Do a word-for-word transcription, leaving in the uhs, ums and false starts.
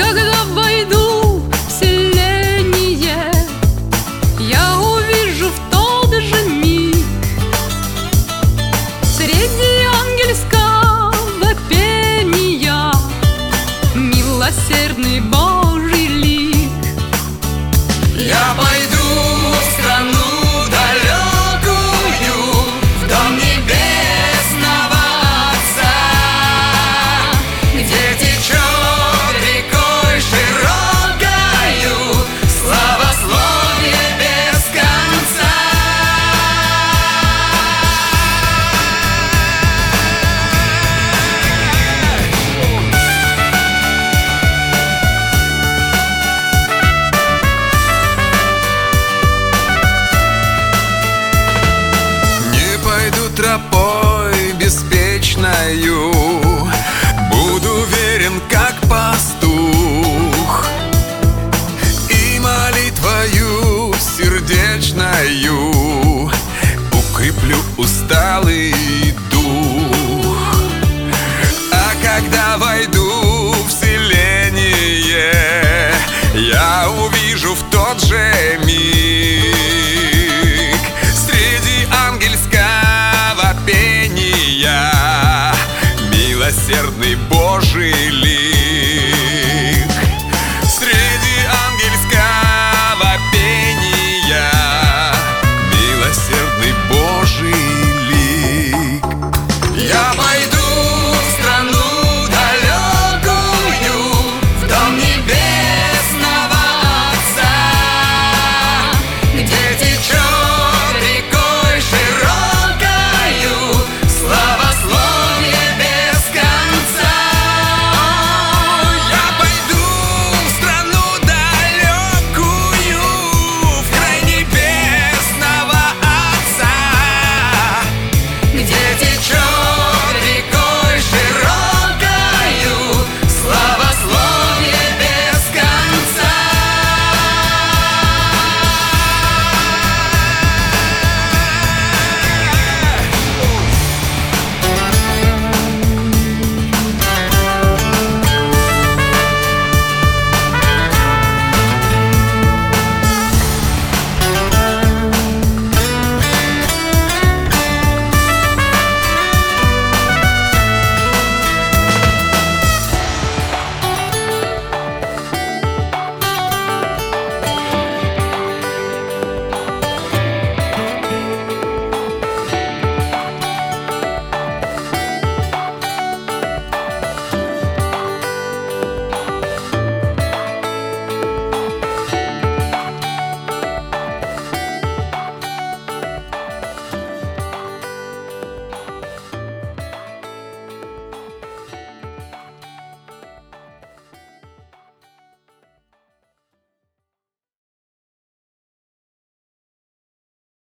Когда войду в селение, я увижу в тот же миг среди ангельского пения милосердный Божий лик. Я пойду в страну далекую, в дом небесного Отца, где течет рекой широкою славословие без конца. Тропой беспечною буду верен, как пастух, и молитвою сердечною укреплю усталый дух. А когда войду в селение, я увижу в тот же миг